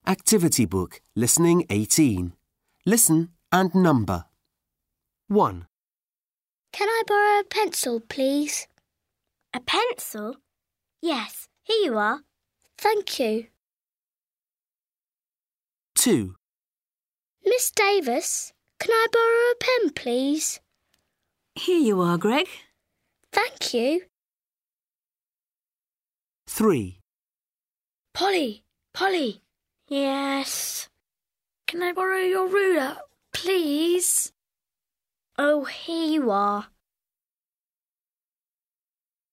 Activity Book, Listening 18. Listen and number. 1, Can I borrow a pencil, please? A pencil? Yes, here you are. Thank you. 2, Miss Davis, can I borrow a pen, please? Here you are, Greg. Thank you. 3, Polly. Yes. Can I borrow your ruler, please? Oh, here you are.